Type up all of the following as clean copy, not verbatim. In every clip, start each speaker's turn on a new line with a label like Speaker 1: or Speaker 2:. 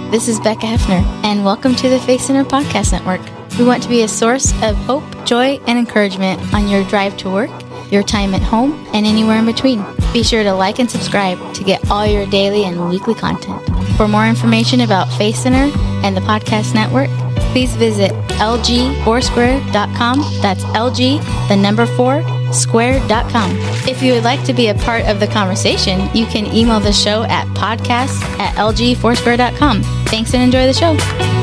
Speaker 1: this is Becca Hefner, and welcome to the Faith Center Podcast Network. We want to be a source of hope, joy, and encouragement on your drive to work, your time at home, and anywhere in between. Be sure to like and subscribe to get all your daily and weekly content. For more information about Faith Center and the Podcast Network, please visit lg4square.com. That's LG, 4, square.com. If you would like to be a part of the conversation, you can email the show at podcast@lg4square.com. Thanks and enjoy the show.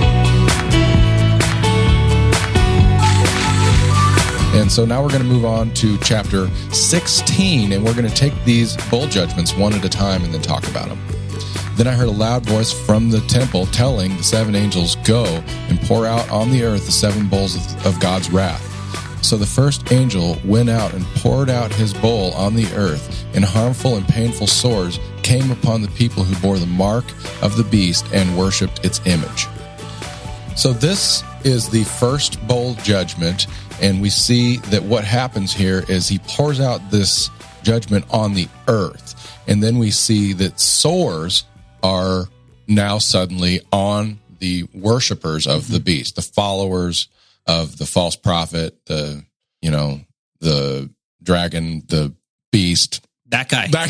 Speaker 2: And so now we're going to move on to chapter 16, and we're going to take these bowl judgments one at a time and then talk about them. Then I heard a loud voice from the temple telling the seven angels, "Go and pour out on the earth the seven bowls of God's wrath." So the first angel went out and poured out his bowl on the earth, and harmful and painful sores came upon the people who bore the mark of the beast and worshipped its image. So this is the first bowl judgment, and we see that what happens here is he pours out this judgment on the earth, and then we see that sores are now suddenly on the worshipers of the beast, the followers of the false prophet, the dragon, the beast.
Speaker 3: That guy.
Speaker 2: You got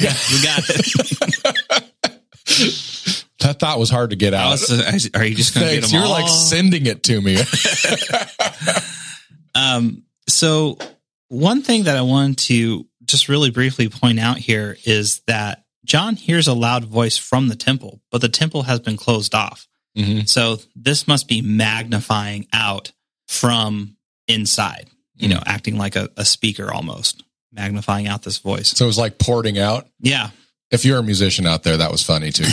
Speaker 2: it. That thought was hard to get out.
Speaker 3: Are you just going to get them
Speaker 2: You're
Speaker 3: all?
Speaker 2: like sending it to me.
Speaker 3: So one thing that I wanted to just really briefly point out here is that John hears a loud voice from the temple, but the temple has been closed off.
Speaker 2: Mm-hmm.
Speaker 3: So this must be magnifying out from inside, acting like a speaker almost, magnifying out this voice.
Speaker 2: So it was like porting out.
Speaker 3: Yeah.
Speaker 2: If you're a musician out there, that was funny to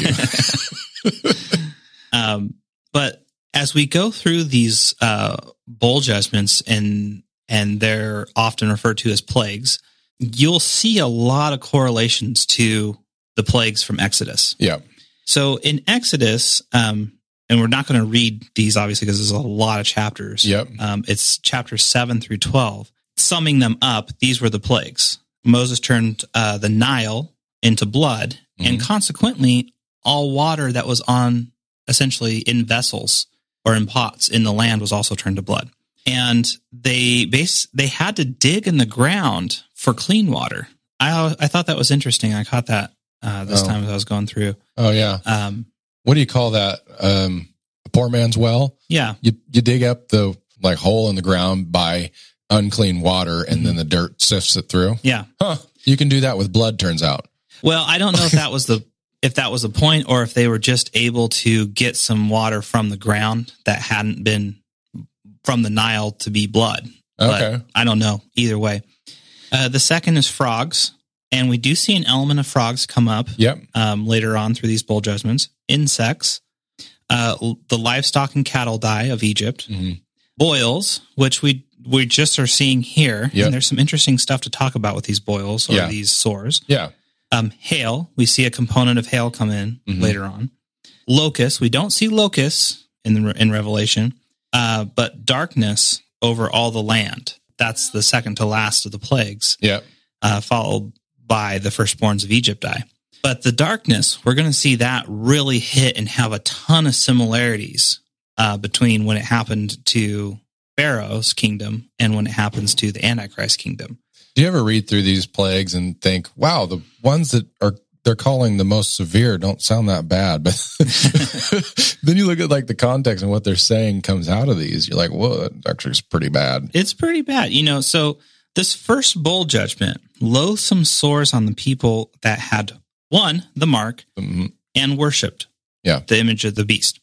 Speaker 2: you.
Speaker 3: But as we go through these bowl judgments, and they're often referred to as plagues, you'll see a lot of correlations to the plagues from Exodus.
Speaker 2: Yeah.
Speaker 3: So in Exodus, and we're not going to read these obviously because there's a lot of chapters.
Speaker 2: Yep.
Speaker 3: It's chapters 7 through 12. Summing them up, these were the plagues. Moses turned the Nile into blood, and consequently, all water that was essentially in vessels or in pots in the land was also turned to blood. And they had to dig in the ground for clean water. I thought that was interesting. I caught that this time as I was going through.
Speaker 2: Oh yeah. What do you call that? A poor man's well.
Speaker 3: Yeah.
Speaker 2: You dig up the hole in the ground by unclean water, and then the dirt sifts it through.
Speaker 3: Yeah.
Speaker 2: Huh. You can do that with blood, turns out.
Speaker 3: Well, I don't know if that was the point, or if they were just able to get some water from the ground that hadn't been from the Nile to be blood.
Speaker 2: Okay.
Speaker 3: But I don't know. Either way. The second is frogs, and we do see an element of frogs come up later on through these bowl judgments. Insects, the livestock and cattle die of Egypt. Mm-hmm. Boils, which we just are seeing here.
Speaker 2: Yep.
Speaker 3: And there's some interesting stuff to talk about with these boils or these sores.
Speaker 2: Yeah.
Speaker 3: Hail, we see a component of hail come in later on. Locusts, we don't see locusts in Revelation, but darkness over all the land. That's the second to last of the plagues.
Speaker 2: Yeah.
Speaker 3: Followed by the firstborns of Egypt die. But the darkness, we're going to see that really hit and have a ton of similarities between when it happened to Pharaoh's kingdom and when it happens to the Antichrist kingdom.
Speaker 2: Do you ever read through these plagues and think, wow, the ones that they're calling the most severe don't sound that bad, but then you look at the context and what they're saying comes out of these, you're like, well, that actually is pretty bad.
Speaker 3: It's pretty bad. So this first bowl judgment, loathsome sores on the people that had the mark and worshipped the image of the beast.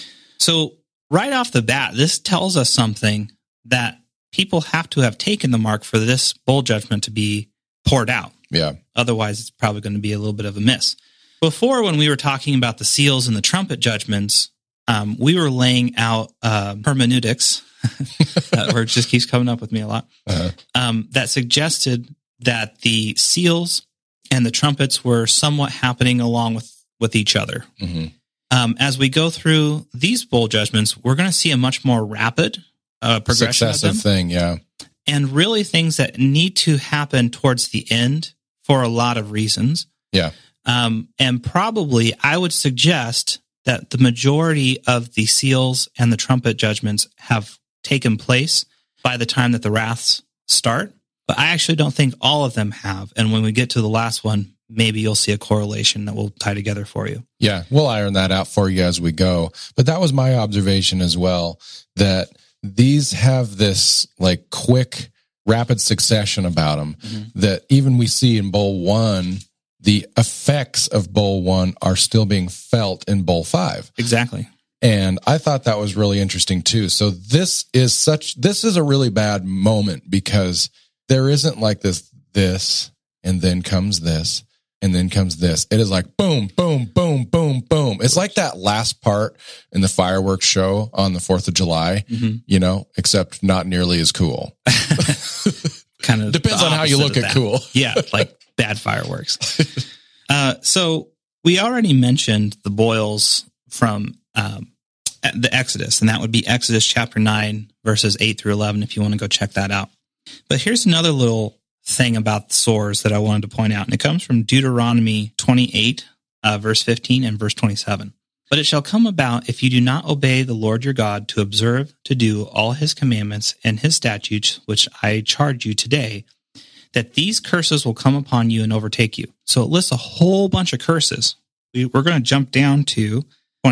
Speaker 3: So right off the bat, this tells us something that people have to have taken the mark for this bowl judgment to be poured out.
Speaker 2: Yeah.
Speaker 3: Otherwise, it's probably going to be a little bit of a miss. Before, when we were talking about the seals and the trumpet judgments, we were laying out hermeneutics. That word just keeps coming up with me a lot. That suggested that the seals and the trumpets were somewhat happening along with each other. Mm-hmm. As we go through these bowl judgments, we're going to see a much more rapid progression
Speaker 2: successive
Speaker 3: of them.
Speaker 2: thing, yeah.
Speaker 3: And really things that need to happen towards the end for a lot of reasons.
Speaker 2: Yeah.
Speaker 3: And probably I would suggest that the majority of the seals and the trumpet judgments have taken place by the time that the wraths start. But I actually don't think all of them have. And when we get to the last one, maybe you'll see a correlation that will tie together for you.
Speaker 2: Yeah, we'll iron that out for you as we go. But that was my observation as well, that these have this like quick, rapid succession about them that even we see in Bowl 1, the effects of Bowl 1 are still being felt in Bowl 5.
Speaker 3: Exactly.
Speaker 2: And I thought that was really interesting too. So this is a really bad moment because there isn't like this, and then comes this, and then comes this. It is like boom, boom, boom, boom, boom. It's like that last part in the fireworks show on the 4th of July, except not nearly as cool.
Speaker 3: Kind of
Speaker 2: depends on how you look at cool.
Speaker 3: Yeah, like bad fireworks. So we already mentioned the boils from the Exodus, and that would be Exodus chapter 9, verses 8 through 11, if you want to go check that out. But here's another little thing about the sores that I wanted to point out, and it comes from Deuteronomy 28, verse 15 and verse 27. But it shall come about, if you do not obey the Lord your God to observe to do all his commandments and his statutes, which I charge you today, that these curses will come upon you and overtake you. So it lists a whole bunch of curses. We're going to jump down to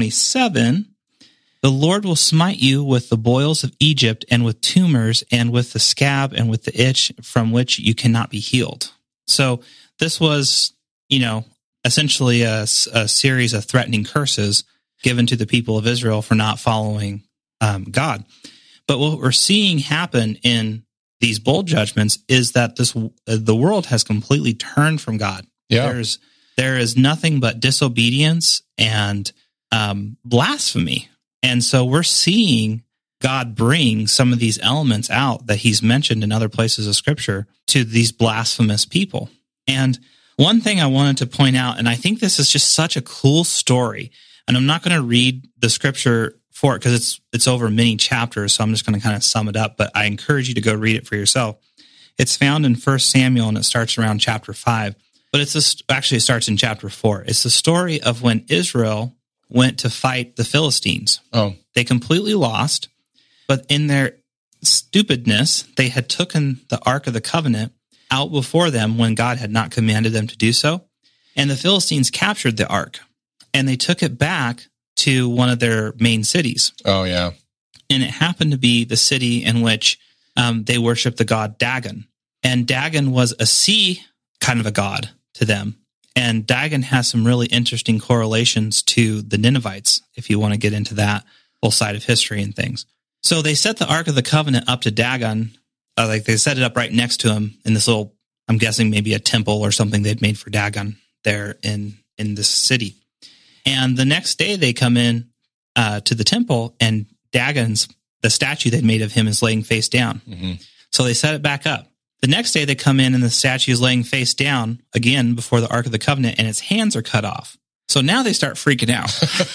Speaker 3: 27. The Lord will smite you with the boils of Egypt and with tumors and with the scab and with the itch from which you cannot be healed. So this was, essentially a series of threatening curses given to the people of Israel for not following God. But what we're seeing happen in these bowl judgments is that the world has completely turned from God.
Speaker 2: Yeah.
Speaker 3: There is nothing but disobedience and blasphemy. And so we're seeing God bring some of these elements out that he's mentioned in other places of Scripture to these blasphemous people. And one thing I wanted to point out, and I think this is just such a cool story, and I'm not going to read the Scripture for it because it's over many chapters, so I'm just going to kind of sum it up, but I encourage you to go read it for yourself. It's found in 1 Samuel, and it starts around chapter 5, but it starts in chapter 4. It's the story of when Israel went to fight the Philistines.
Speaker 2: Oh.
Speaker 3: They completely lost, but in their stupidness, they had taken the Ark of the Covenant out before them when God had not commanded them to do so. And the Philistines captured the Ark, and they took it back to one of their main cities.
Speaker 2: Oh, yeah.
Speaker 3: And it happened to be the city in which they worshiped the god Dagon. And Dagon was a sea kind of a god to them. And Dagon has some really interesting correlations to the Ninevites, if you want to get into that whole side of history and things. So they set the Ark of the Covenant up to Dagon. They set it up right next to him in this little, I'm guessing maybe a temple or something they'd made for Dagon there in this city. And the next day they come in to the temple, and Dagon's, the statue they'd made of him is laying face down. Mm-hmm. So they set it back up. The next day they come in, and the statue is laying face down again before the Ark of the Covenant, and its hands are cut off. So now they start freaking out.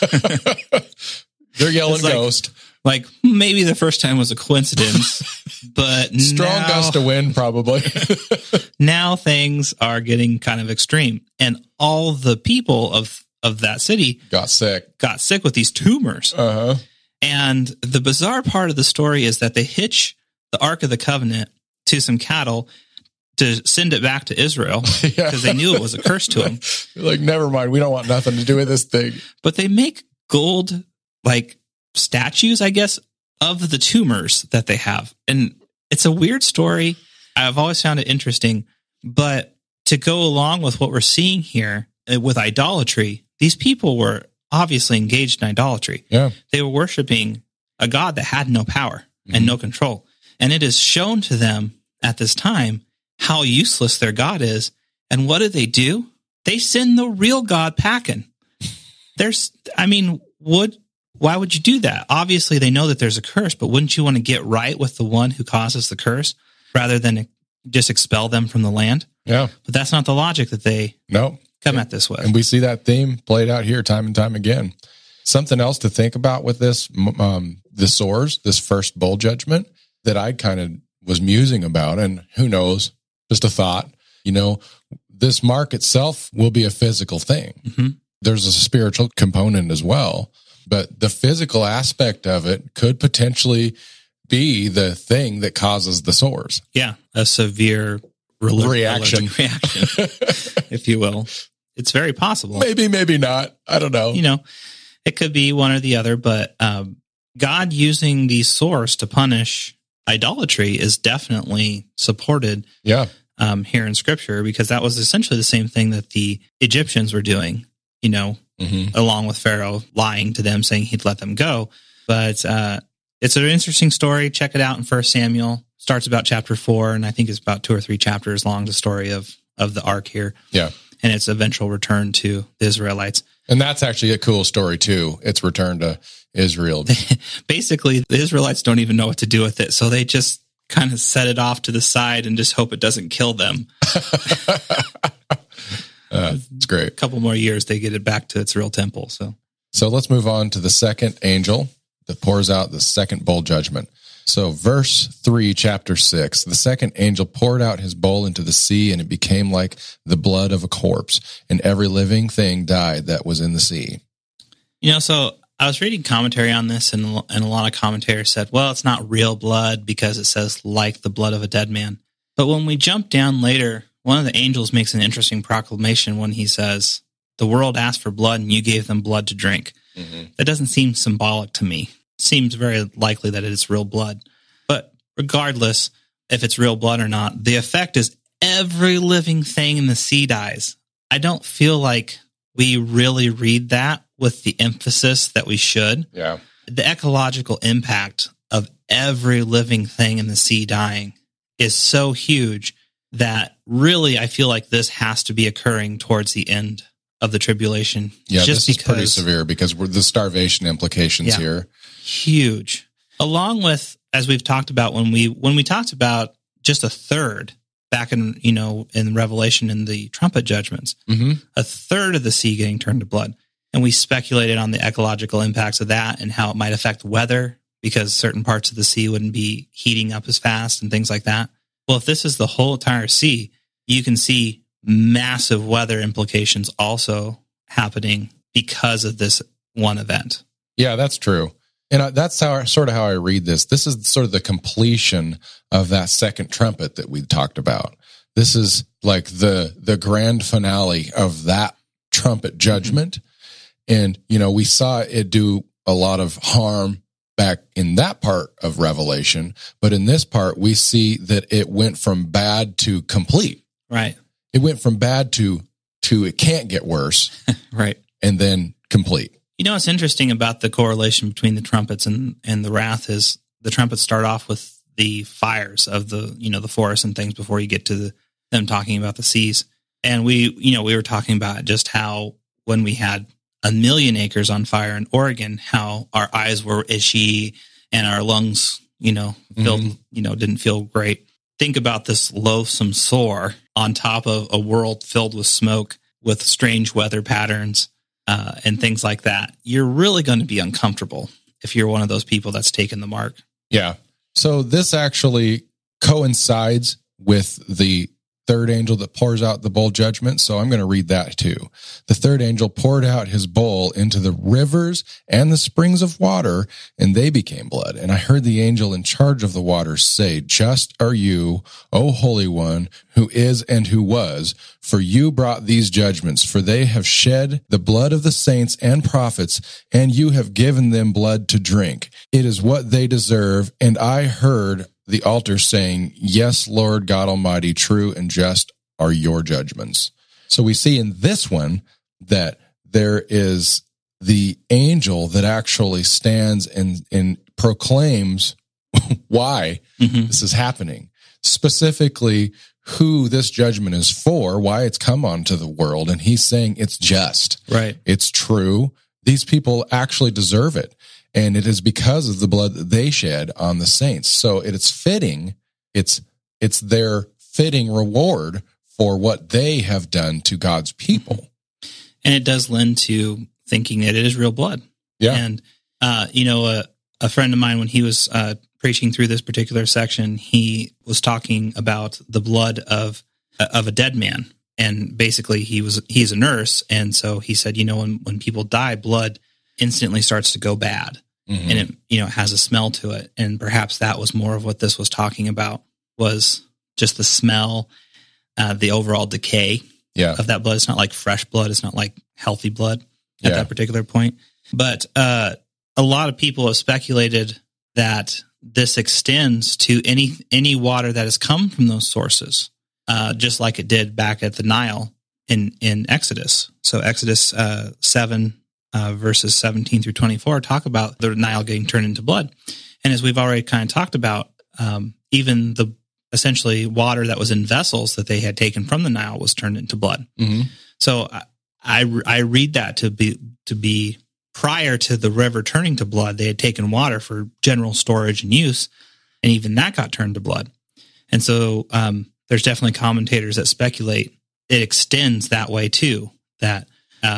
Speaker 2: They're yelling ghost.
Speaker 3: Like maybe the first time was a coincidence, but
Speaker 2: strong gust of wind, probably.
Speaker 3: Now things are getting kind of extreme, and all the people of that city
Speaker 2: got sick
Speaker 3: with these tumors.
Speaker 2: Uh-huh.
Speaker 3: And the bizarre part of the story is that they hitch the Ark of the Covenant to some cattle to send it back to Israel because they knew it was a curse to them.
Speaker 2: Like, never mind, we don't want nothing to do with this thing.
Speaker 3: But they make gold statues, I guess, of the tumors that they have. And it's a weird story. I've always found it interesting. But to go along with what we're seeing here with idolatry, these people were obviously engaged in idolatry.
Speaker 2: Yeah.
Speaker 3: They were worshiping a God that had no power and no control. And it is shown to them at this time how useless their God is. And what do? They send the real God packing. Why would you do that? Obviously, they know that there's a curse, but wouldn't you want to get right with the one who causes the curse rather than just expel them from the land?
Speaker 2: Yeah.
Speaker 3: But that's not the logic that they come at this with.
Speaker 2: And we see that theme played out here time and time again. Something else to think about with this, the sores, this first bowl judgment that I kind of was musing about, and who knows, just a thought, this mark itself will be a physical thing. Mm-hmm. there's a spiritual component as well. But the physical aspect of it could potentially be the thing that causes the sores.
Speaker 3: Yeah, a severe
Speaker 2: reaction,
Speaker 3: if you will. It's very possible.
Speaker 2: Maybe, maybe not. I don't know.
Speaker 3: It could be one or the other, but God using the sores to punish idolatry is definitely supported here in Scripture, because that was essentially the same thing that the Egyptians were doing, along with Pharaoh lying to them, saying he'd let them go. But it's an interesting story. Check it out in 1 Samuel. Starts about chapter 4, and I think it's about 2 or 3 chapters long, the story of the ark here.
Speaker 2: Yeah.
Speaker 3: And its eventual return to the Israelites.
Speaker 2: And that's actually a cool story, too. Its return to Israel.
Speaker 3: Basically, the Israelites don't even know what to do with it, so they just kind of set it off to the side and just hope it doesn't kill them.
Speaker 2: It's great.
Speaker 3: A couple more years, they get it back to its real temple.
Speaker 2: So let's move on to the second angel that pours out the second bowl judgment. So verse 3, chapter 6, the second angel poured out his bowl into the sea, and it became like the blood of a corpse, and every living thing died that was in the sea.
Speaker 3: So I was reading commentary on this, and a lot of commentators said, well, it's not real blood because it says like the blood of a dead man. But when we jump down later, one of the angels makes an interesting proclamation when he says, the world asked for blood and you gave them blood to drink. Mm-hmm. That doesn't seem symbolic to me. Seems very likely that it is real blood. But regardless if it's real blood or not, the effect is every living thing in the sea dies. I don't feel like we really read that with the emphasis that we should.
Speaker 2: Yeah.
Speaker 3: The ecological impact of every living thing in the sea dying is so huge that really I feel like this has to be occurring towards the end of the tribulation.
Speaker 2: Yeah, this is pretty severe because we're the starvation implications here.
Speaker 3: Huge. Along with, as we've talked about when we talked about just a third back in Revelation in the trumpet judgments, a third of the sea getting turned to blood. And we speculated on the ecological impacts of that and how it might affect weather because certain parts of the sea wouldn't be heating up as fast and things like that. Well, if this is the whole entire sea, you can see massive weather implications also happening because of this one event.
Speaker 2: Yeah, that's true. And that's how I read this. This is sort of the completion of that second trumpet that we talked about. This is like the grand finale of that trumpet judgment. And, we saw it do a lot of harm back in that part of Revelation. But in this part, we see that it went from bad to complete.
Speaker 3: Right.
Speaker 2: It went from bad to it can't get worse.
Speaker 3: Right.
Speaker 2: And then complete.
Speaker 3: What's interesting about the correlation between the trumpets and the wrath is the trumpets start off with the fires of the forest and things before you get to them talking about the seas. And we were talking about just how when we had 1 million acres on fire in Oregon, how our eyes were itchy and our lungs, filled, didn't feel great. Think about this loathsome sore on top of a world filled with smoke, with strange weather patterns, and things like that. You're really going to be uncomfortable if you're one of those people that's taken the mark.
Speaker 2: Yeah. So this actually coincides with the third angel that pours out the bowl judgment. So I'm going to read that too. The third angel poured out his bowl into the rivers and the springs of water, and they became blood. And I heard the angel in charge of the waters say, "Just are you, O Holy One, who is and who was, for you brought these judgments, for they have shed the blood of the saints and prophets, and you have given them blood to drink. It is what they deserve." And I heard the altar saying, "Yes, Lord God Almighty, true and just are your judgments." So we see in this one that there is the angel that actually stands and proclaims why this is happening, specifically who this judgment is for, why it's come onto the world. And he's saying it's just,
Speaker 3: right?
Speaker 2: It's true. These people actually deserve it. And it is because of the blood that they shed on the saints. So it is fitting. It's their fitting reward for what they have done to God's people.
Speaker 3: And it does lend to thinking that it is real blood.
Speaker 2: Yeah.
Speaker 3: And, a friend of mine, when he was preaching through this particular section, he was talking about the blood of a dead man. And basically he's a nurse. And so he said, when people die, blood instantly starts to go bad, and it has a smell to it. And perhaps that was more of what this was talking about, was just the smell, the overall decay of that blood. It's not like fresh blood. It's not like healthy blood at that particular point. But a lot of people have speculated that this extends to any water that has come from those sources, just like it did back at the Nile in Exodus. So Exodus 7 verses 17 through 24 talk about the Nile getting turned into blood. And as we've already kind of talked about, even the essentially water that was in vessels that they had taken from the Nile was turned into blood. So I read that to be prior to the river turning to blood, they had taken water for general storage and use, and even that got turned to blood. And so there's definitely commentators that speculate it extends that way too, that,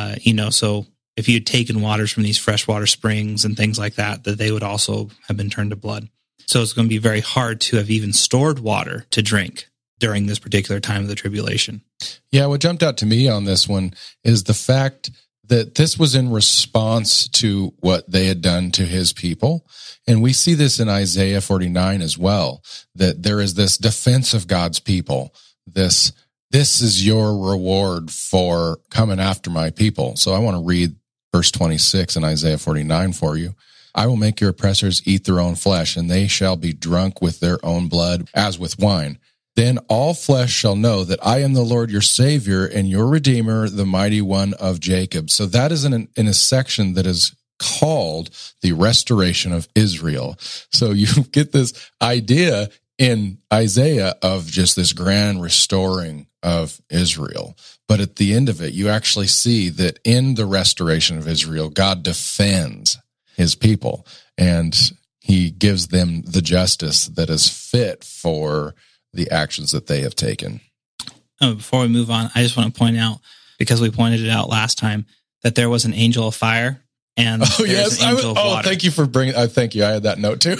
Speaker 3: so if you had taken waters from these freshwater springs and things like that, that they would also have been turned to blood. So it's going to be very hard to have even stored water to drink during this particular time of the tribulation. Yeah,
Speaker 2: what jumped out to me on this one is the fact that this was in response to what they had done to his people. And we see this in Isaiah 49 as well, that there is this defense of God's people. This is your reward for coming after my people. So I want to read verse 26 in Isaiah 49 for you. I will make your oppressors eat their own flesh, and they shall be drunk with their own blood as with wine. Then all flesh shall know that I am the Lord your Savior and your Redeemer, the Mighty One of Jacob. So that is in a section that is called the restoration of Israel. So you get this idea in Isaiah of just this grand restoring of Israel. But at the end of it, you actually see that in the restoration of Israel, God defends his people, and he gives them the justice that is fit for the actions that they have taken.
Speaker 3: Before we move on, I just want to point out, because we pointed it out last time, that there was an angel of fire and an angel of water.
Speaker 2: Thank you for bringing. Thank you. I had that note too.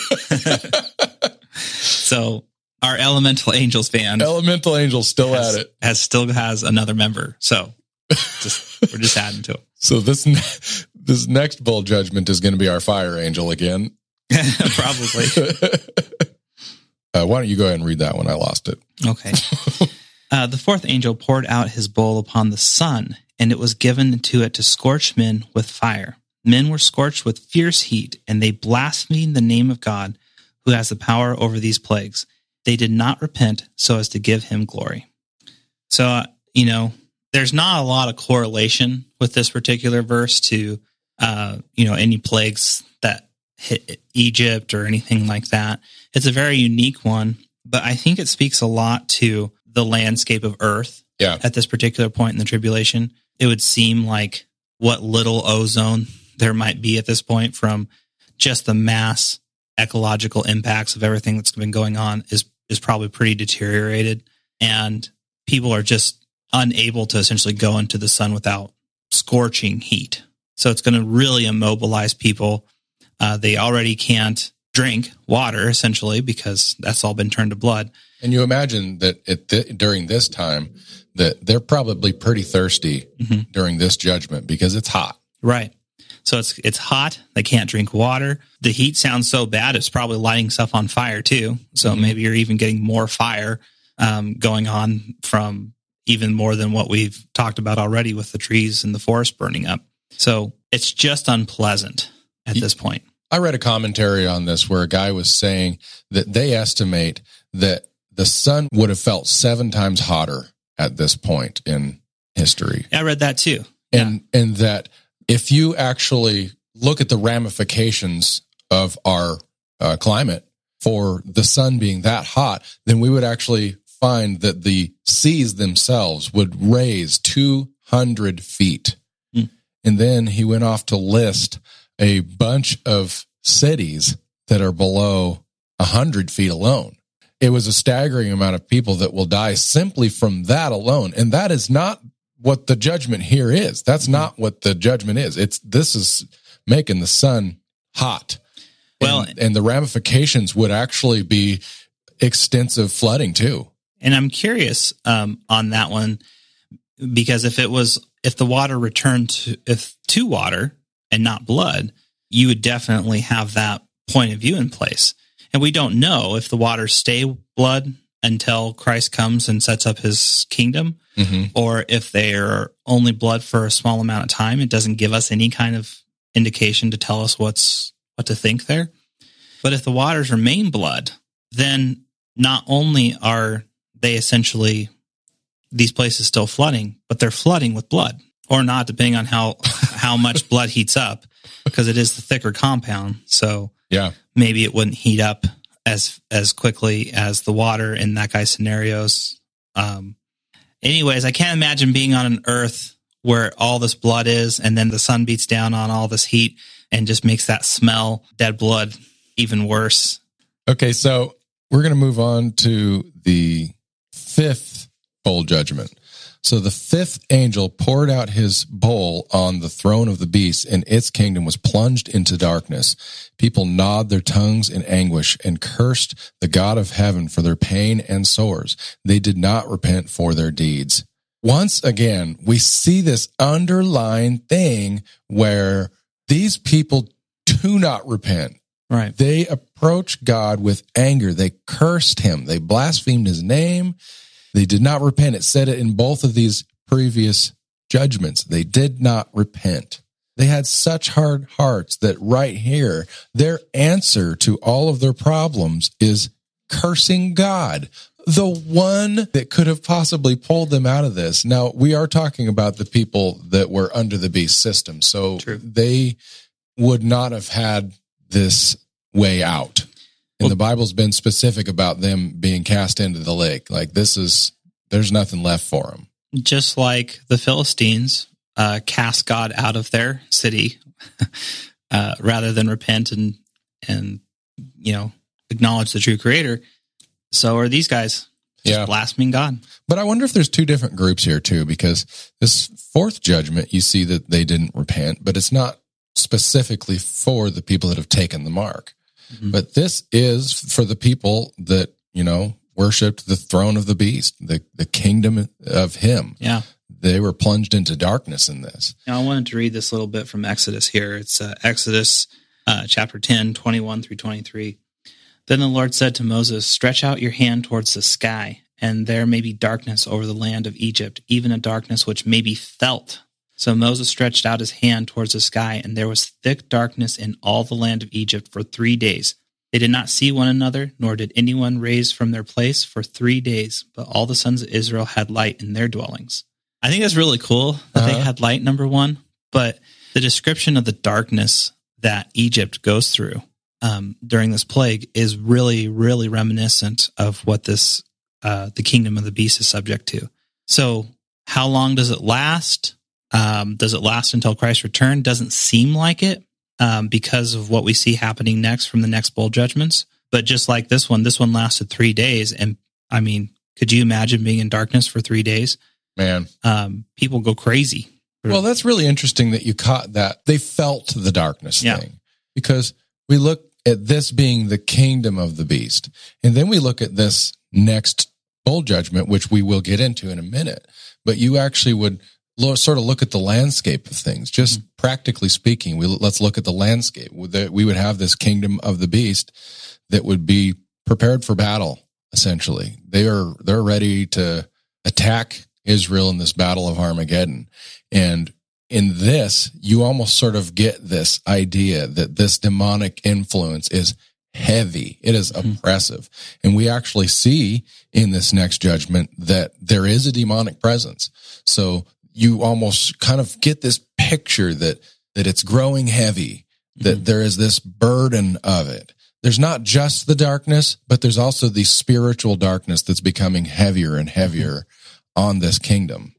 Speaker 3: So our elemental angels fan,
Speaker 2: still
Speaker 3: has another member. So we're just adding to it.
Speaker 2: So this next bowl judgment is going to be our fire angel again.
Speaker 3: Probably.
Speaker 2: Why don't you go ahead and read that one? I lost it.
Speaker 3: Okay. The fourth angel poured out his bowl upon the sun, and it was given to it to scorch men with fire. Men were scorched with fierce heat, and they blasphemed the name of God, who has the power over these plagues. They did not repent so as to give him glory. So, there's not a lot of correlation with this particular verse to, any plagues that hit Egypt or anything like that. It's a very unique one, but I think it speaks a lot to the landscape of Earth at this particular point in the tribulation. It would seem like what little ozone there might be at this point from just the mass ecological impacts of everything that's been going on is probably pretty deteriorated, and people are just unable to essentially go into the sun without scorching heat. So it's going to really immobilize people. They already can't drink water, essentially, because that's all been turned to blood.
Speaker 2: And you imagine that during this time, that they're probably pretty thirsty during this judgment because it's hot.
Speaker 3: Right. So it's hot. They can't drink water. The heat sounds so bad, it's probably lighting stuff on fire, too. So maybe you're even getting more fire going on from even more than what we've talked about already with the trees and the forest burning up. So it's just unpleasant at this point.
Speaker 2: I read a commentary on this where a guy was saying that they estimate that the sun would have felt 7 times hotter at this point in history.
Speaker 3: I read that too.
Speaker 2: And that if you actually look at the ramifications of our climate for the sun being that hot, then we would actually find that the seas themselves would raise 200 feet. And then he went off to list a bunch of cities that are below 100 feet alone. It was a staggering amount of people that will die simply from that alone. And that is not what the judgment here is. That's not what the judgment is. This is making the sun hot.
Speaker 3: Well,
Speaker 2: and the ramifications would actually be extensive flooding too.
Speaker 3: And I'm curious on that one, Because if the water returned to water and not blood, you would definitely have that point of view in place. And we don't know if the waters stay blood until Christ comes and sets up his kingdom, or if they are only blood for a small amount of time. It doesn't give us any kind of indication to tell us what to think there. But if the waters remain blood, then not only are they essentially these places still flooding, but they're flooding with blood, or not, depending on how much blood heats up, because it is the thicker compound. So
Speaker 2: yeah, maybe
Speaker 3: it wouldn't heat up as quickly as the water in that guy's scenarios. Anyways, I can't imagine being on an earth where all this blood is, and then the sun beats down on all this heat and just makes that smell, dead blood, even worse.
Speaker 2: Okay, so we're going to move on to the fifth bowl judgment. So the fifth angel poured out his bowl on the throne of the beast, and its kingdom was plunged into darkness. People gnawed their tongues in anguish and cursed the God of heaven for their pain and sores. They did not repent for their deeds. Once again, we see this underlying thing where these people do not repent.
Speaker 3: Right.
Speaker 2: They approached God with anger. They cursed him. They blasphemed his name. They did not repent. It said it in both of these previous judgments. They did not repent. They had such hard hearts that right here, their answer to all of their problems is cursing God, the one that could have possibly pulled them out of this. Now, we are talking about the people that were under the beast system, so
Speaker 3: True.
Speaker 2: They would not have had this way out. And the Bible's been specific about them being cast into the lake. Like there's nothing left for them.
Speaker 3: Just like the Philistines cast God out of their city rather than repent and acknowledge the true Creator. So are these guys just blaspheming God.
Speaker 2: But I wonder if there's two different groups here too, because this fourth judgment, you see that they didn't repent, but it's not specifically for the people that have taken the mark. Mm-hmm. But this is for the people that, worshiped the throne of the beast, the kingdom of him.
Speaker 3: Yeah.
Speaker 2: They were plunged into darkness in this.
Speaker 3: Now, I wanted to read this little bit from Exodus here. It's Exodus chapter 10, 21 through 23. Then the Lord said to Moses, "Stretch out your hand towards the sky, and there may be darkness over the land of Egypt, even a darkness which may be felt." So Moses stretched out his hand towards the sky, and there was thick darkness in all the land of Egypt for 3 days. They did not see one another, nor did anyone raise from their place for 3 days, but all the sons of Israel had light in their dwellings. I think that's really cool that they had light, number one, but the description of the darkness that Egypt goes through during this plague is really, really reminiscent of what this the kingdom of the beast is subject to. So how long does it last? Does it last until Christ's return? Doesn't seem like it because of what we see happening next from the next bowl judgments. But just like this one lasted 3 days. And I mean, could you imagine being in darkness for 3 days?
Speaker 2: Man,
Speaker 3: people go crazy.
Speaker 2: Well, that's really interesting that you caught that. They felt the darkness thing, because we look at this being the kingdom of the beast. And then we look at this next bowl judgment, which we will get into in a minute. But you actually would sort of look at the landscape of things, just practically speaking. Let's look at the landscape. We would have this kingdom of the beast that would be prepared for battle. Essentially, they're ready to attack Israel in this battle of Armageddon. And in this, you almost sort of get this idea that this demonic influence is heavy. It is oppressive. And we actually see in this next judgment that there is a demonic presence. So you almost kind of get this picture that it's growing heavy, that there is this burden of it. There's not just the darkness, but there's also the spiritual darkness that's becoming heavier and heavier on this kingdom.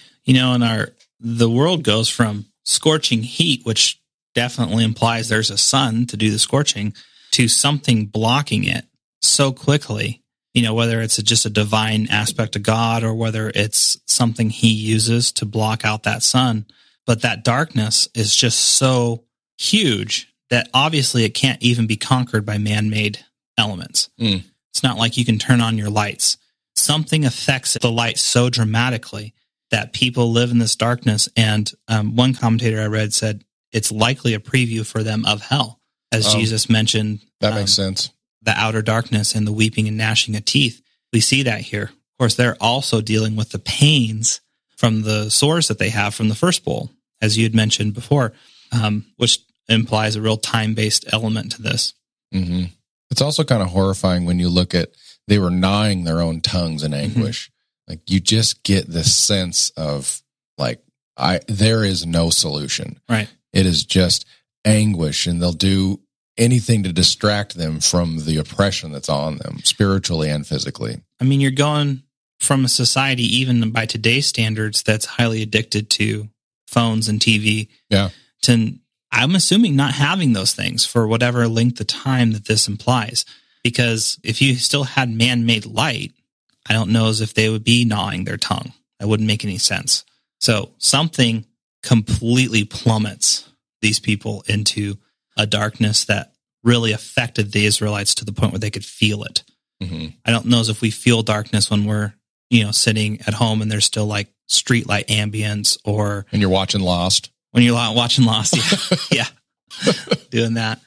Speaker 2: The world goes from scorching heat, which definitely implies there's a sun to do the scorching, to something blocking it so quickly, whether it's just a divine aspect of God or whether it's something he uses to block out that sun. But that darkness is just so huge that obviously it can't even be conquered by man-made elements. It's not like you can turn on your lights. Something affects the light so dramatically
Speaker 3: that people live in this darkness. And one commentator I read said it's likely a preview for them of hell, as Jesus mentioned.
Speaker 2: That makes sense.
Speaker 3: The outer darkness and the weeping and gnashing of teeth. We see that here. Of course, they're also dealing with the pains from the sores that they have from the first bowl, as you had mentioned before, which implies a real time-based element to this. Mm-hmm.
Speaker 2: It's also kind of horrifying when you look at, they were gnawing their own tongues in anguish. Mm-hmm. Like, you just get this sense of, like, there is no solution.
Speaker 3: Right.
Speaker 2: It is just anguish, and they'll do anything to distract them from the oppression that's on them, spiritually and physically.
Speaker 3: I mean, you're going from a society, even by today's standards, that's highly addicted to phones and TV, to, I'm assuming, not having those things for whatever length of time that this implies. Because if you still had man-made light, I don't know as if they would be gnawing their tongue. That wouldn't make any sense. So something completely plummets these people into a darkness that really affected the Israelites to the point where they could feel it. Mm-hmm. I don't know as if we feel darkness when we're, sitting at home and there's still like streetlight ambience, or
Speaker 2: when you're watching Lost.
Speaker 3: When you're watching Lost, yeah, doing that.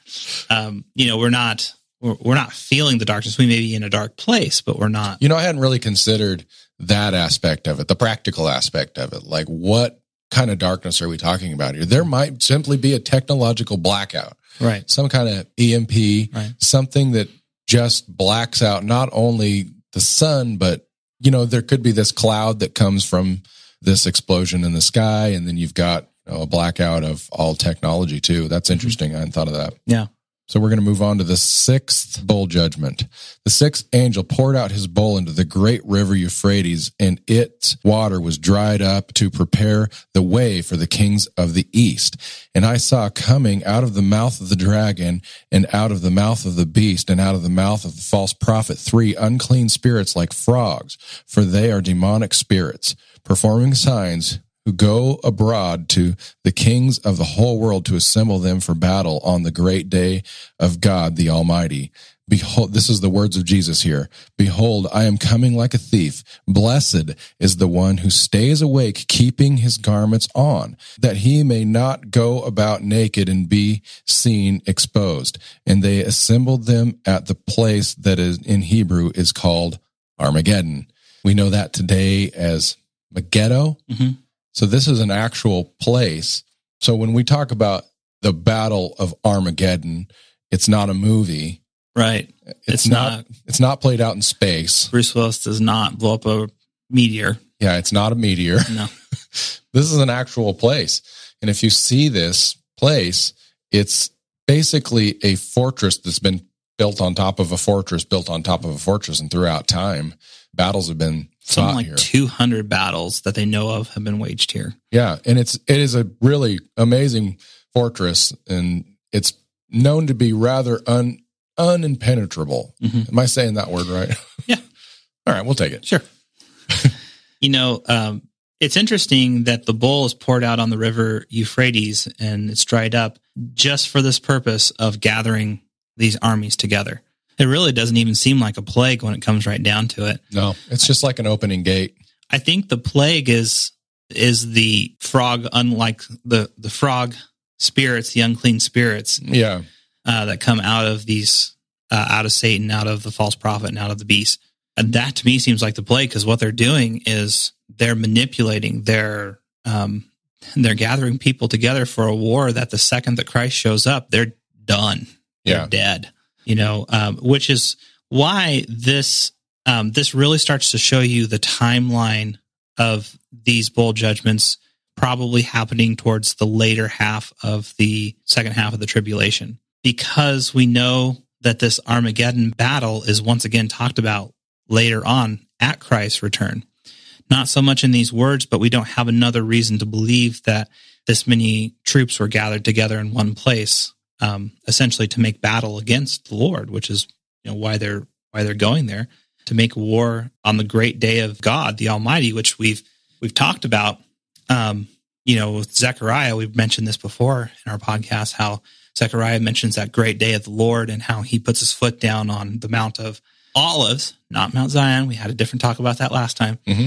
Speaker 3: We're not feeling the darkness. We may be in a dark place, but we're not.
Speaker 2: I hadn't really considered that aspect of it, the practical aspect of it. Like, what kind of darkness are we talking about here? There might simply be a technological blackout,
Speaker 3: right?
Speaker 2: Some kind of EMP, right? Something that just blacks out not only the sun, but there could be this cloud that comes from this explosion in the sky, and then you've got a blackout of all technology too. That's interesting. Mm-hmm. I hadn't thought of that.
Speaker 3: Yeah.
Speaker 2: So we're going to move on to the sixth bowl judgment. The sixth angel poured out his bowl into the great river Euphrates, and its water was dried up to prepare the way for the kings of the east. And I saw coming out of the mouth of the dragon, and out of the mouth of the beast, and out of the mouth of the false prophet, 3 unclean spirits like frogs, for they are demonic spirits, performing signs, who go abroad to the kings of the whole world to assemble them for battle on the great day of God the Almighty. Behold, this is the words of Jesus here. Behold, I am coming like a thief. Blessed is the one who stays awake, keeping his garments on, that he may not go about naked and be seen exposed. And they assembled them at the place that is in Hebrew is called Armageddon. We know that today as Megiddo. Mm-hmm. So this is an actual place. So when we talk about the Battle of Armageddon, it's not a movie.
Speaker 3: Right.
Speaker 2: It's not played out in space.
Speaker 3: Bruce Willis does not blow up a meteor.
Speaker 2: Yeah, it's not a meteor.
Speaker 3: No.
Speaker 2: This is an actual place. And if you see this place, it's basically a fortress that's been built on top of a fortress, built on top of a fortress, and throughout time, battles have been
Speaker 3: something like
Speaker 2: here.
Speaker 3: 200 battles that they know of have been waged here.
Speaker 2: Yeah, and it is a really amazing fortress, and it's known to be rather unimpenetrable. Mm-hmm. Am I saying that word right?
Speaker 3: Yeah.
Speaker 2: All right, we'll take it.
Speaker 3: Sure. It's interesting that the bowl is poured out on the river Euphrates and it's dried up just for this purpose of gathering these armies together. It really doesn't even seem like a plague when it comes right down to it.
Speaker 2: No, it's just like an opening gate.
Speaker 3: I think the plague is the frog, unlike the frog spirits, the unclean spirits.
Speaker 2: Yeah.
Speaker 3: That come out of these, out of Satan, out of the false prophet, and out of the beast. And that to me seems like the plague, because what they're doing is they're manipulating, they're gathering people together for a war that the second that Christ shows up, they're done. They're dead. Which is why this really starts to show you the timeline of these bowl judgments probably happening towards the later half of the second half of the tribulation, because we know that this Armageddon battle is once again talked about later on at Christ's return. Not so much in these words, but we don't have another reason to believe that this many troops were gathered together in one place, essentially to make battle against the Lord, which is why they're going there, to make war on the great day of God, the Almighty, which we've talked about. With Zechariah, we've mentioned this before in our podcast, how Zechariah mentions that great day of the Lord and how he puts his foot down on the Mount of Olives, not Mount Zion. We had a different talk about that last time. Mm-hmm.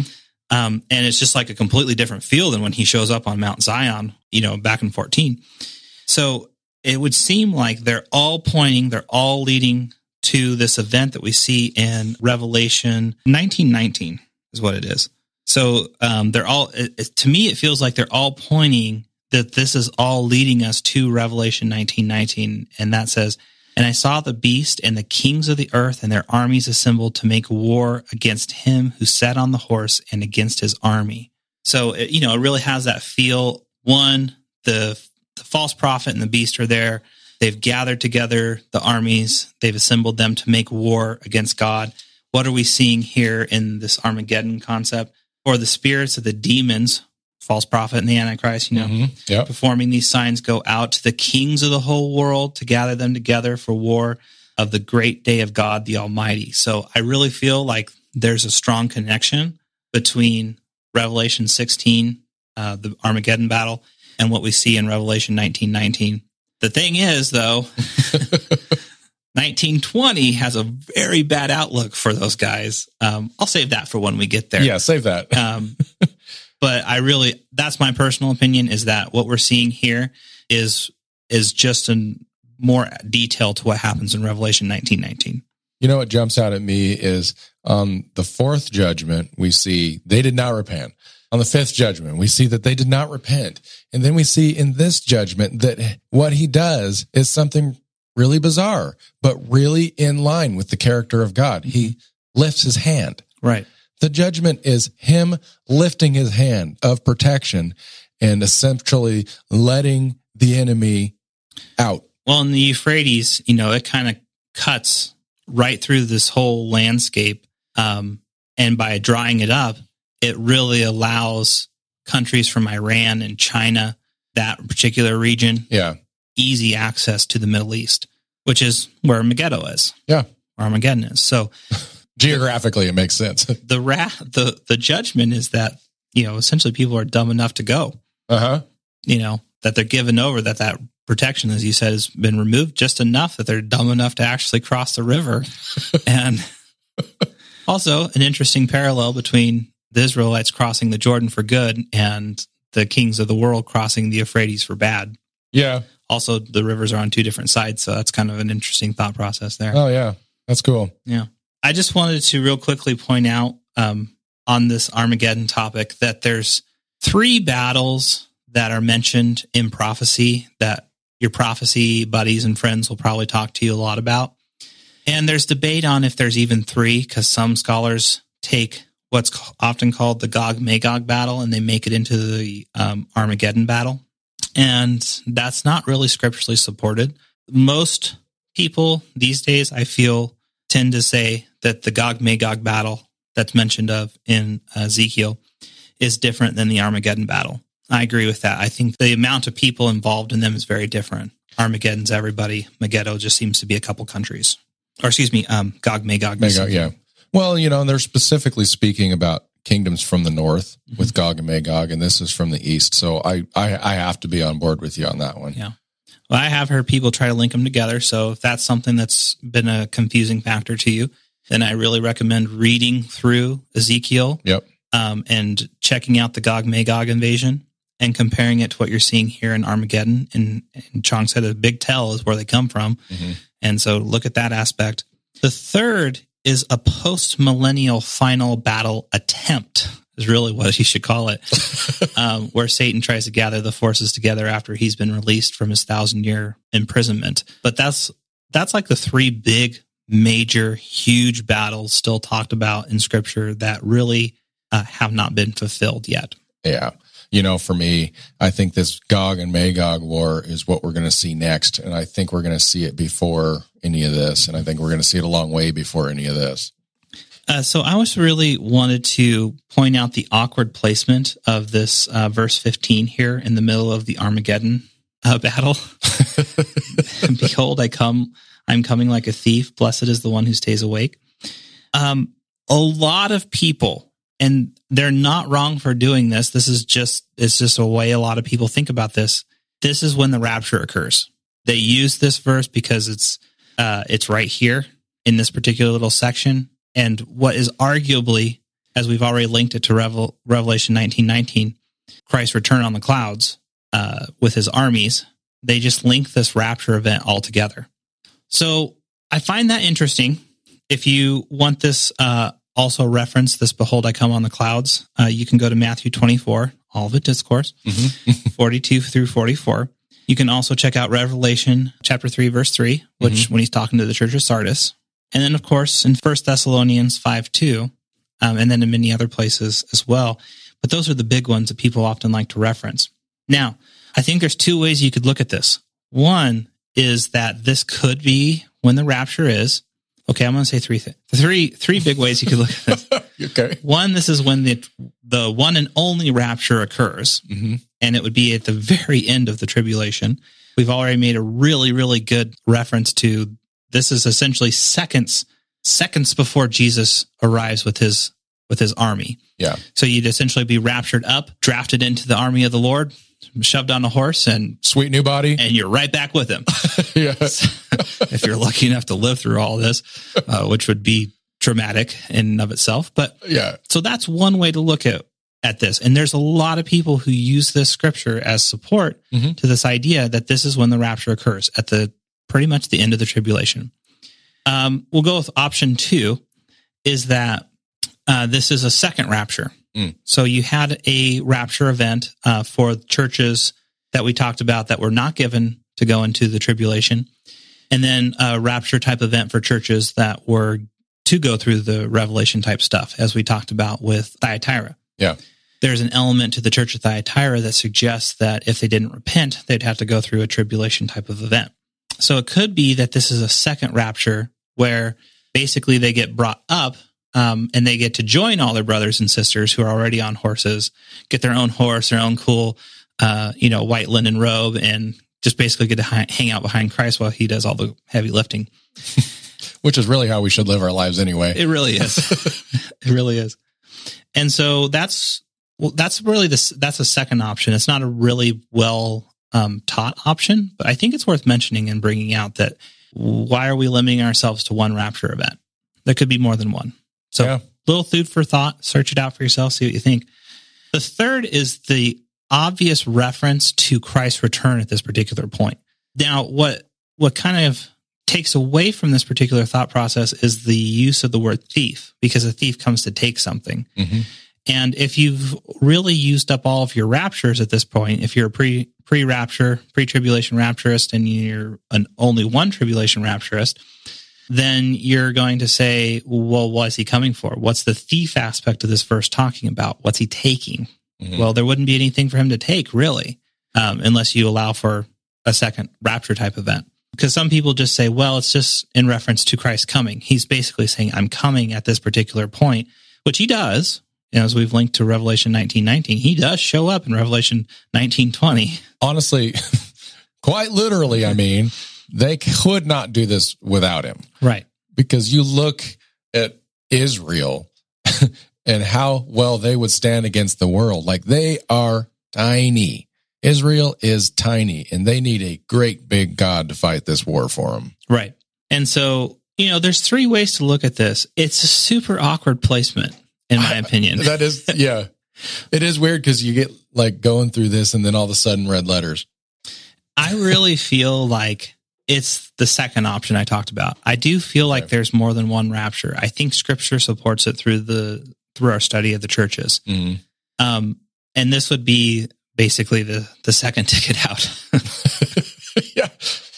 Speaker 3: And it's just like a completely different feel than when he shows up on Mount Zion, back in 14. So it would seem like they're all leading to this event that we see in Revelation 19:19 is what it is. So they're all, to me, it feels like they're all pointing that this is all leading us to Revelation 19:19. And that says, "And I saw the beast and the kings of the earth and their armies assembled to make war against him who sat on the horse and against his army." So, it really has that feel. One, the false prophet and the beast are there. They've gathered together the armies. They've assembled them to make war against God. What are we seeing here in this Armageddon concept? Or the spirits of the demons, false prophet and the Antichrist, performing these signs, go out to the kings of the whole world to gather them together for war of the great day of God the Almighty. So I really feel like there's a strong connection between Revelation 16, the Armageddon battle, and what we see in Revelation 19:19. The thing is, though, 1920 has a very bad outlook for those guys. I'll save that for when we get there.
Speaker 2: Yeah, save that.
Speaker 3: But that's my personal opinion, is that what we're seeing here is just in more detail to what happens in Revelation 19:19.
Speaker 2: You know what jumps out at me is the fourth judgment, we see they did not repent. On the fifth judgment, we see that they did not repent. And then we see in this judgment that what he does is something really bizarre, but really in line with the character of God. He lifts his hand.
Speaker 3: Right.
Speaker 2: The judgment is him lifting his hand of protection and essentially letting the enemy out.
Speaker 3: Well, in the Euphrates, it kind of cuts right through this whole landscape. And by drying it up, it really allows countries from Iran and China, that particular region, easy access to the Middle East, which is where Megiddo is.
Speaker 2: Yeah.
Speaker 3: Where Armageddon is. So
Speaker 2: geographically, it makes sense.
Speaker 3: The judgment is that, essentially people are dumb enough to go.
Speaker 2: Uh-huh.
Speaker 3: That they're given over, that protection, as you said, has been removed just enough that they're dumb enough to actually cross the river. And also an interesting parallel between the Israelites crossing the Jordan for good and the kings of the world crossing the Euphrates for bad.
Speaker 2: Yeah.
Speaker 3: Also, the rivers are on two different sides, so that's kind of an interesting thought process there.
Speaker 2: Oh, yeah. That's cool.
Speaker 3: Yeah. I just wanted to real quickly point out on this Armageddon topic that there's 3 battles that are mentioned in prophecy that your prophecy buddies and friends will probably talk to you a lot about. And there's debate on if there's even 3, because some scholars take what's often called the Gog-Magog battle and they make it into the Armageddon battle. And that's not really scripturally supported. Most people these days, I feel, tend to say that the Gog-Magog battle that's mentioned of in Ezekiel is different than the Armageddon battle. I agree with that. I think the amount of people involved in them is very different. Armageddon's everybody. Megiddo just seems to be a couple countries. Or excuse me, Gog-Magog.
Speaker 2: Magog, yeah. Well, they're specifically speaking about kingdoms from the north with Gog and Magog, and this is from the east. So I have to be on board with you on that one.
Speaker 3: Yeah. Well, I have heard people try to link them together. So if that's something that's been a confusing factor to you, then I really recommend reading through Ezekiel.
Speaker 2: Yep.
Speaker 3: And checking out the Gog-Magog invasion and comparing it to what you're seeing here in Armageddon. And Chong said a big tell is where they come from. Mm-hmm. And so look at that aspect. The third is a post-millennial final battle attempt, is really what he should call it, where Satan tries to gather the forces together after he's been released from his 1,000-year imprisonment. But that's like the 3 big, major, huge battles still talked about in Scripture that really have not been fulfilled yet.
Speaker 2: Yeah. For me, I think this Gog and Magog war is what we're going to see next. And I think we're going to see it before any of this. And I think we're going to see it a long way before any of this.
Speaker 3: So I was really wanted to point out the awkward placement of this verse 15 here in the middle of the Armageddon battle. Behold, I'm coming like a thief. Blessed is the one who stays awake. A lot of people, and they're not wrong for doing this. It's just a way a lot of people think about this. This is when the rapture occurs. They use this verse because it's right here in this particular little section. And what is arguably as we've already linked it to Revelation 19:19, Christ's return on the clouds with his armies, they just link this rapture event all together. So I find that interesting. If you want this also reference, this behold, I come on the clouds, you can go to Matthew 24, Olivet Discourse, 42 through 44. You can also check out Revelation chapter 3, verse 3, which when he's talking to the church of Sardis. And then, of course, in 1 Thessalonians 5:2, and then in many other places as well. But those are the big ones that people often like to reference. Now, I think there's two ways you could look at this. One is that this could be when the rapture is. Okay, I'm going to say three big ways you could look at this.
Speaker 2: Okay.
Speaker 3: One, this is when the one and only rapture occurs, and it would be at the very end of the tribulation. We've already made a really, really good reference to this is essentially seconds before Jesus arrives with his army.
Speaker 2: Yeah.
Speaker 3: So you'd essentially be raptured up, drafted into the army of the Lord, shoved on a horse, and
Speaker 2: sweet new body,
Speaker 3: and you're right back with him.
Speaker 2: Yes.
Speaker 3: If you're lucky enough to live through all this, which would be traumatic in and of itself. But
Speaker 2: yeah,
Speaker 3: so that's one way to look at this. And there's a lot of people who use this scripture as support to this idea that this is when the rapture occurs, at the pretty much the end of the tribulation. We'll go with option 2, is that this is a second rapture. So you had a rapture event for churches that we talked about that were not given to go into the tribulation, and then a rapture type event for churches that were to go through the revelation type stuff, as we talked about with Thyatira.
Speaker 2: Yeah.
Speaker 3: There's an element to the church of Thyatira that suggests that if they didn't repent, they'd have to go through a tribulation type of event. So it could be that this is a second rapture where basically they get brought up and they get to join all their brothers and sisters who are already on horses, get their own horse, their own cool, white linen robe, and just basically get to hang out behind Christ while he does all the heavy lifting.
Speaker 2: Which is really how we should live our lives anyway.
Speaker 3: It really is. It really is. And so that's really that's a second option. It's not a really well taught option, but I think it's worth mentioning and bringing out that why are we limiting ourselves to one rapture event? There could be more than one. So little food for thought, search it out for yourself, see what you think. The third is the obvious reference to Christ's return at this particular point. Now, what kind of takes away from this particular thought process is the use of the word thief, because a thief comes to take something. And if you've really used up all of your raptures at this point, if you're a pre-rapture, pre-tribulation rapturist, and you're an only one tribulation rapturist, then you're going to say, well, what is he coming for? What's the thief aspect of this verse talking about? What's he taking? Well, there wouldn't be anything for him to take, really, unless you allow for a second rapture type event. Because some people just say, well, it's just in reference to Christ coming. He's basically saying, I'm coming at this particular point, which he does. As we've linked to Revelation 19:19, he does show up in Revelation 19:20.
Speaker 2: Honestly, quite literally, I mean, they could not do this without him.
Speaker 3: Right.
Speaker 2: Because you look at Israel and how well they would stand against the world. Like, they are tiny. Israel is tiny, and they need a great big God to fight this war for them.
Speaker 3: Right. And so, there's 3 ways to look at this. It's a super awkward placement, in my opinion.
Speaker 2: That is, yeah. It is weird because you get like going through this and then all of a sudden red letters.
Speaker 3: I really feel like it's the second option I talked about. I do feel like there's more than one rapture. I think Scripture supports it through our study of the churches. And this would be basically the second ticket out.
Speaker 2: Yeah.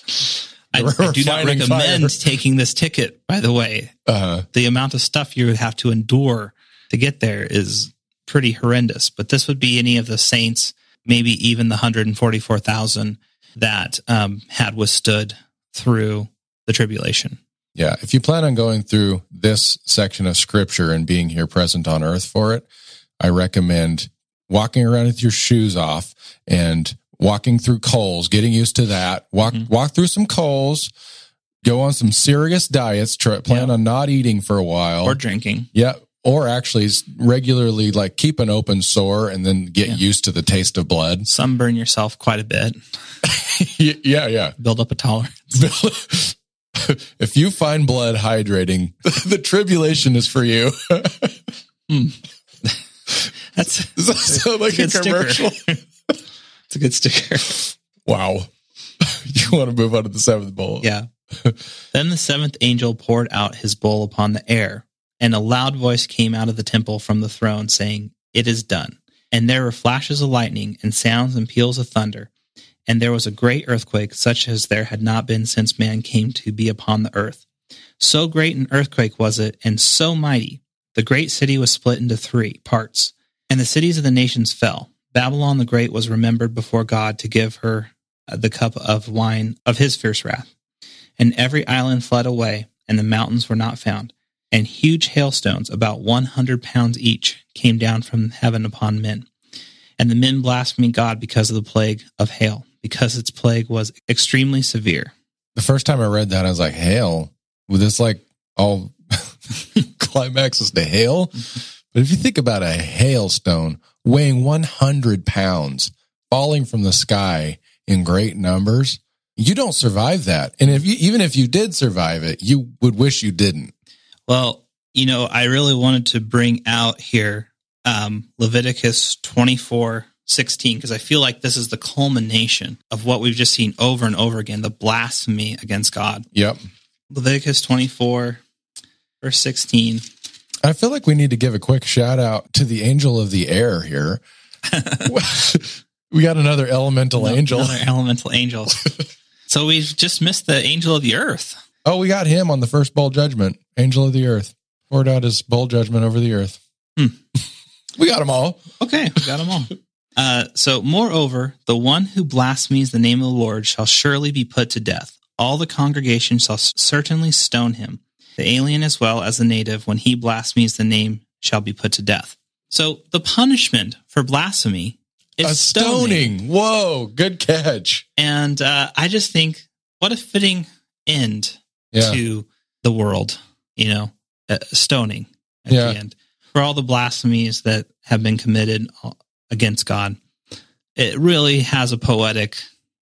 Speaker 3: I do not recommend taking this ticket, by the way. The amount of stuff you would have to endure to get there is pretty horrendous. But this would be any of the saints, maybe even the 144,000 that had withstood through the tribulation.
Speaker 2: Yeah. If you plan on going through this section of Scripture and being here present on earth for it, I recommend walking around with your shoes off and walking through coals, getting used to that. Walk through some coals, go on some serious diets, plan on not eating for a while.
Speaker 3: Or drinking.
Speaker 2: Yeah. Or actually regularly like keep an open sore and then get used to the taste of blood.
Speaker 3: Sunburn yourself quite a bit.
Speaker 2: Yeah.
Speaker 3: Build up a tolerance.
Speaker 2: If you find blood hydrating, the tribulation is for you.
Speaker 3: That's
Speaker 2: Does that sound like a commercial?
Speaker 3: It's a good sticker.
Speaker 2: Wow. You want to move on to the seventh bowl?
Speaker 3: Yeah. Then the seventh angel poured out his bowl upon the air, and a loud voice came out of the temple from the throne, saying, "It is done." And there were flashes of lightning, and sounds and peals of thunder. And there was a great earthquake, such as there had not been since man came to be upon the earth. So great an earthquake was it, and so mighty. The great city was split into 3 parts, and the cities of the nations fell. Babylon the Great was remembered before God to give her the cup of wine of his fierce wrath. And every island fled away, and the mountains were not found. And huge hailstones, about 100 pounds each, came down from heaven upon men. And the men blasphemed God because of the plague of hail, because its plague was extremely severe.
Speaker 2: The first time I read that, I was like, hail? Would this like all climaxes to hail? But if you think about a hailstone weighing 100 pounds falling from the sky in great numbers, you don't survive that. And even if you did survive it, you would wish you didn't.
Speaker 3: Well, I really wanted to bring out here Leviticus 24:16, because I feel like this is the culmination of what we've just seen over and over again, the blasphemy against God.
Speaker 2: Yep.
Speaker 3: Leviticus 24, verse 16.
Speaker 2: I feel like we need to give a quick shout out to the angel of the air here. We got another elemental angel.
Speaker 3: Another elemental angel. So we've just missed the angel of the earth.
Speaker 2: Oh, we got him on the first bowl judgment. Angel of the earth. Poured out his bowl judgment over the earth. We got them all.
Speaker 3: Okay, we got them all. So, moreover, the one who blasphemes the name of the Lord shall surely be put to death. All the congregation shall certainly stone him. The alien as well as the native, when he blasphemes the name, shall be put to death. So, the punishment for blasphemy is
Speaker 2: a stoning. Whoa, good catch.
Speaker 3: And I just think, what a fitting end to the world, stoning at the end. For all the blasphemies that have been committed against God. It really has a poetic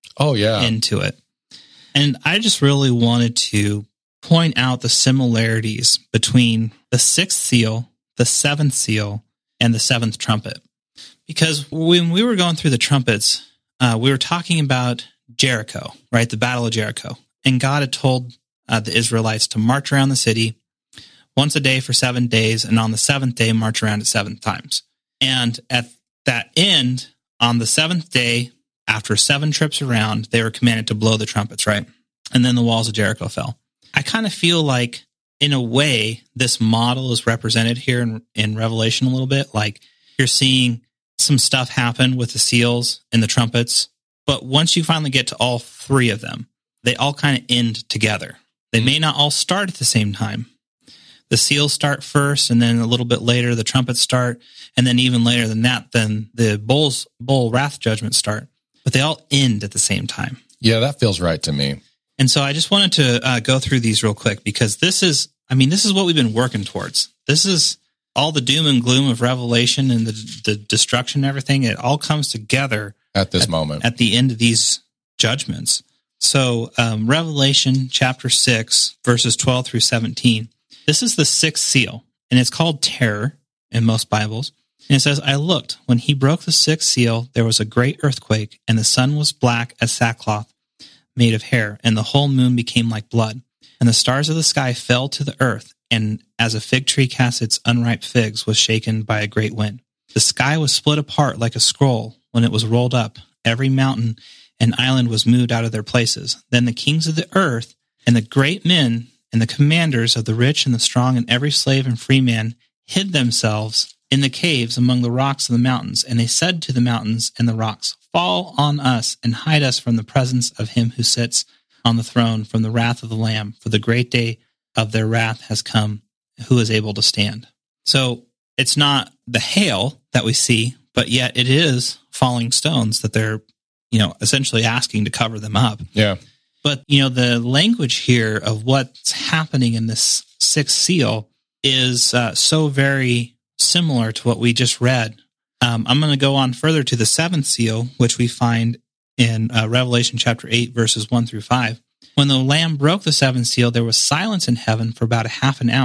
Speaker 3: end to it. And I just really wanted to point out the similarities between the sixth seal, the seventh seal, and the seventh trumpet. Because when we were going through the trumpets, we were talking about Jericho, right? The Battle of Jericho. And God had told the Israelites to march around the city once a day for 7 days, and on the seventh day, march around it 7 times. And at that end, on the seventh day, after 7 trips around, they were commanded to blow the trumpets, right? And then the walls of Jericho fell. I kind of feel like, in a way, this model is represented here in Revelation a little bit. Like, you're seeing some stuff happen with the seals and the trumpets, but once you finally get to all 3 of them, they all kind of end together. They may not all start at the same time. The seals start first, and then a little bit later, the trumpets start, and then even later than that, then the bowl wrath judgments start. But they all end at the same time. Yeah,
Speaker 2: that feels right to me.
Speaker 3: And so I just wanted to go through these real quick, because this is what we've been working towards. This is all the doom and gloom of Revelation and the destruction and everything. It all comes together
Speaker 2: at this moment,
Speaker 3: at the end of these judgments. So Revelation chapter 6, verses 12 through 17. This is the 6th seal, and it's called terror in most Bibles. And it says, I looked. When he broke the 6th seal, there was a great earthquake, and the sun was black as sackcloth made of hair, and the whole moon became like blood. And the stars of the sky fell to the earth, and as a fig tree casts its unripe figs, was shaken by a great wind. The sky was split apart like a scroll when it was rolled up. Every mountain and island was moved out of their places. Then the kings of the earth and the great men and the commanders of the rich and the strong and every slave and free man hid themselves in the caves among the rocks of the mountains. And they said to the mountains and the rocks, fall on us and hide us from the presence of him who sits on the throne, from the wrath of the Lamb. For the great day of their wrath has come. Who is able to stand? So it's not the hail that we see, but yet it is falling stones that they're, essentially asking to cover them up.
Speaker 2: Yeah.
Speaker 3: But, the language here of what's happening in this 6th seal is so very similar to what we just read. I'm going to go on further to the 7th seal, which we find in Revelation chapter 8, verses 1 through 5. When the Lamb broke the 7th seal, there was silence in heaven for about a half an hour.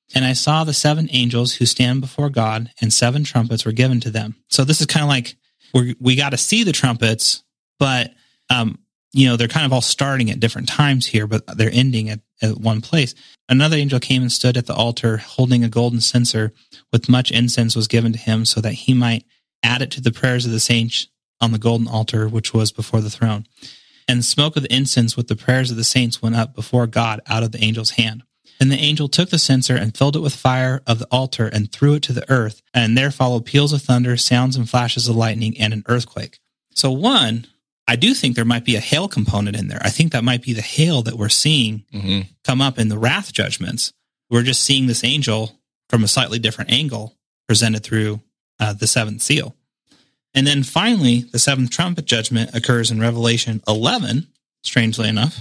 Speaker 3: And I saw the 7 angels who stand before God, and 7 trumpets were given to them. So this is kind of like we got to see the trumpets, but they're kind of all starting at different times here, but they're ending at one place. Another angel came and stood at the altar, holding a golden censer with much incense was given to him, so that he might add it to the prayers of the saints on the golden altar, which was before the throne. And the smoke of the incense with the prayers of the saints went up before God out of the angel's hand. And the angel took the censer and filled it with fire of the altar and threw it to the earth. And there followed peals of thunder, sounds and flashes of lightning, and an earthquake. So one, I do think there might be a hail component in there. I think that might be the hail that we're seeing come up in the wrath judgments. We're just seeing this angel from a slightly different angle presented through the 7th seal. And then finally, the 7th trumpet judgment occurs in Revelation 11, strangely enough,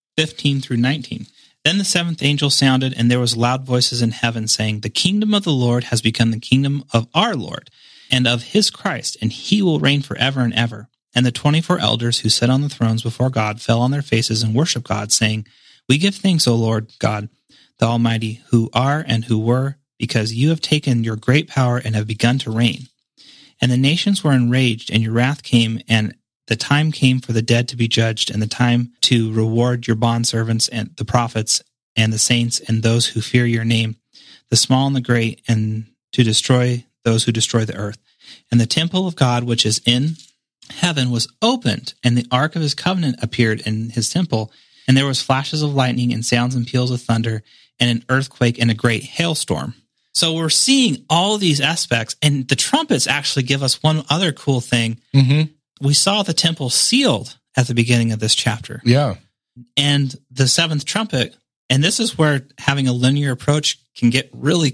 Speaker 3: 15 through 19. Then the 7th angel sounded, and there was loud voices in heaven saying, "The kingdom of the Lord has become the kingdom of our Lord and of his Christ, and he will reign forever and ever." And the 24 elders who sit on the thrones before God fell on their faces and worshiped God, saying, "We give thanks, O Lord God, the Almighty, who are and who were, because you have taken your great power and have begun to reign. And the nations were enraged, and your wrath came, and the time came for the dead to be judged, and the time to reward your bondservants and the prophets and the saints and those who fear your name, the small and the great, and to destroy those who destroy the earth. And the temple of God, which is in heaven, was opened, and the ark of his covenant appeared in his temple, and there was flashes of lightning and sounds and peals of thunder and an earthquake and a great hailstorm." So we're seeing all these aspects, and the trumpets actually give us one other cool thing. We saw the temple sealed at the beginning of this chapter.
Speaker 2: Yeah.
Speaker 3: And the 7th trumpet, and this is where having a linear approach can get really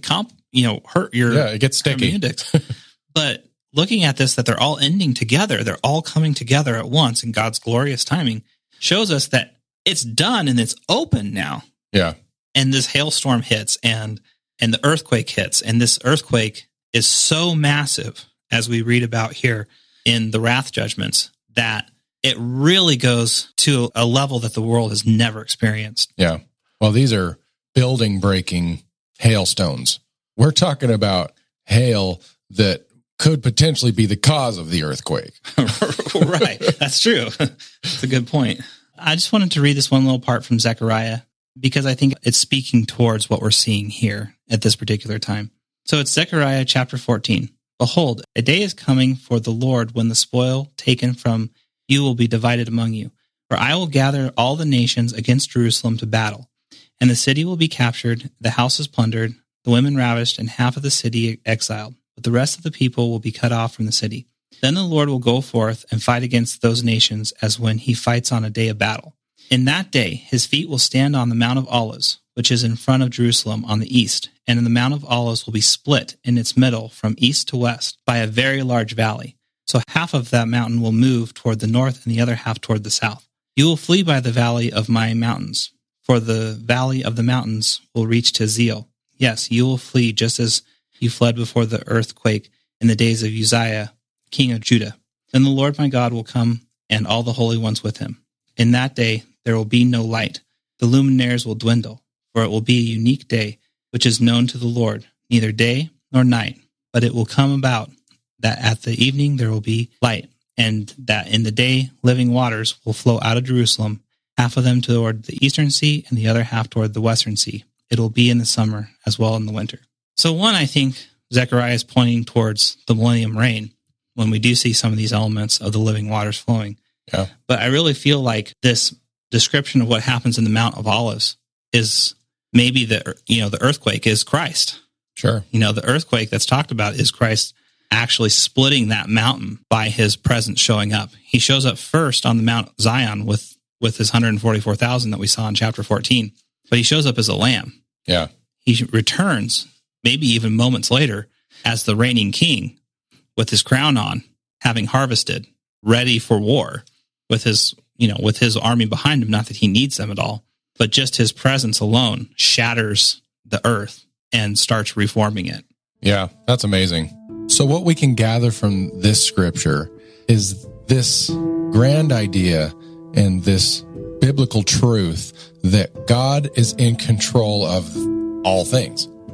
Speaker 3: hurt your
Speaker 2: it gets sticky.
Speaker 3: hermeneutics. But looking at this, that they're all ending together, they're all coming together at once in God's glorious timing, shows us that it's done and it's open now.
Speaker 2: Yeah.
Speaker 3: And this hailstorm hits and the earthquake hits. And this earthquake is so massive, as we read about here in the wrath judgments, that it really goes to a level that the world has never experienced.
Speaker 2: Yeah. Well, these are building-breaking hailstones. We're talking about hail that could potentially be the cause of the earthquake.
Speaker 3: Right. That's true. That's a good point. I just wanted to read this one little part from Zechariah, because I think it's speaking towards what we're seeing here at this particular time. So it's Zechariah chapter 14. "Behold, a day is coming for the Lord when the spoil taken from you will be divided among you. For I will gather all the nations against Jerusalem to battle. And the city will be captured, the houses plundered, the women ravished, and half of the city exiled. But the rest of the people will be cut off from the city. Then the Lord will go forth and fight against those nations as when he fights on a day of battle. In that day, his feet will stand on the Mount of Olives, which is in front of Jerusalem on the east, and the Mount of Olives will be split in its middle from east to west by a very large valley. So half of that mountain will move toward the north and the other half toward the south. You will flee by the valley of my mountains, for the valley of the mountains will reach to Zeal. Yes, you will flee just as you fled before the earthquake in the days of Uzziah, king of Judah. Then the Lord my God will come, and all the holy ones with him. In that day there will be no light. The luminaries will dwindle, for it will be a unique day, which is known to the Lord, neither day nor night. But it will come about that at the evening there will be light, and that in the day living waters will flow out of Jerusalem, half of them toward the eastern sea and the other half toward the western sea. It will be in the summer as well in the winter. So one, I think Zechariah is pointing towards the millennium reign when we do see some of these elements of the living waters flowing.
Speaker 2: Yeah.
Speaker 3: But I really feel like this description of what happens in the Mount of Olives is maybe the earthquake is Christ.
Speaker 2: Sure.
Speaker 3: The earthquake that's talked about is Christ actually splitting that mountain by his presence showing up. He shows up first on the Mount Zion with his 144,000 that we saw in chapter 14, but he shows up as a lamb.
Speaker 2: Yeah.
Speaker 3: He returns maybe even moments later as the reigning king with his crown on, having harvested, ready for war with his army behind him. Not that he needs them at all, but just his presence alone shatters the earth and starts reforming it.
Speaker 2: Yeah, that's amazing. So what we can gather from this scripture is this grand idea and this biblical truth that God is in control of all things.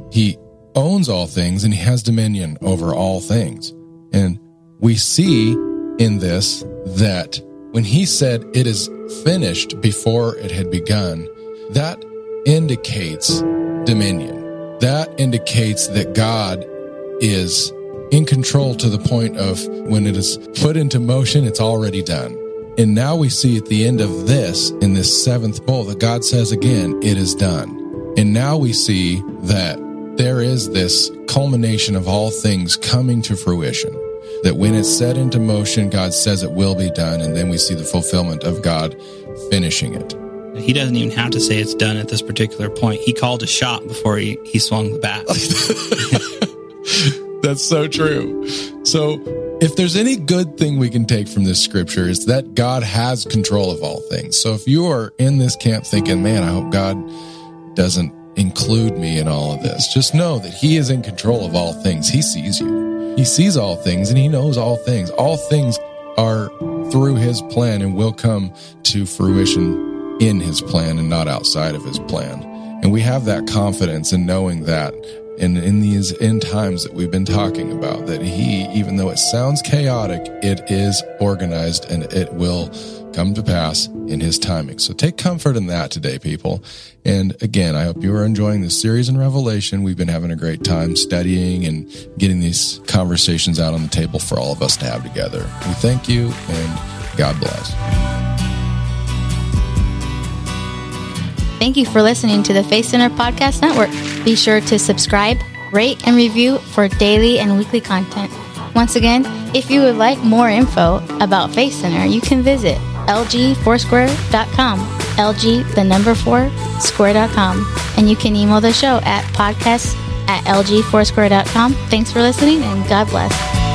Speaker 2: He owns all things and he has dominion over all things. And we see in this that when he said it is finished before it had begun, that indicates dominion. That indicates that God is in control to the point of when it is put into motion, it's already done. And now we see at the end of this, in this seventh bowl, that God says again, it is done. And now we see that there is this culmination of all things coming to fruition. That when it's set into motion, God says it will be done. And then we see the fulfillment of God finishing it.
Speaker 3: He doesn't even have to say it's done at this particular point. He called a shot before he swung the bat.
Speaker 2: That's so true. So if there's any good thing we can take from this scripture, it's that God has control of all things. So if you are in this camp thinking, man, I hope God doesn't include me in all of this, just know that he is in control of all things. He sees you. He sees all things and he knows all things. All things are through his plan and will come to fruition in his plan and not outside of his plan. And we have that confidence in knowing that. And in these end times that we've been talking about, that he, even though it sounds chaotic, it is organized and it will come to pass in his timing. So take comfort in that today, people. And again, I hope you are enjoying this series in Revelation. We've been having a great time studying and getting these conversations out on the table for all of us to have together. We thank you and God bless.
Speaker 1: Thank you for listening to the Faith Center Podcast Network. Be sure to subscribe, rate, and review for daily and weekly content. Once again, if you would like more info about Faith Center, you can visit lg4square.com, lg4square.com, and you can email the show at podcast@lg4square.com. Thanks for listening, and God bless.